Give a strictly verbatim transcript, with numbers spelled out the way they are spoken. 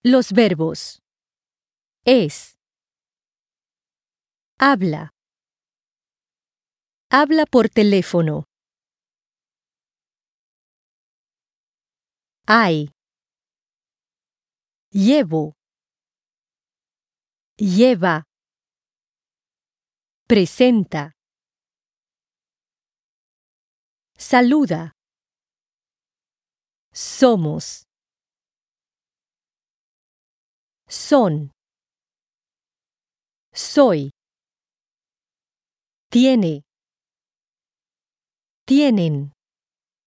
Los verbos. Es. Habla. Habla por teléfono. Hay. Llevo. Lleva. Presenta. Saluda. Somos. Son. Soy. Tiene. Tienen.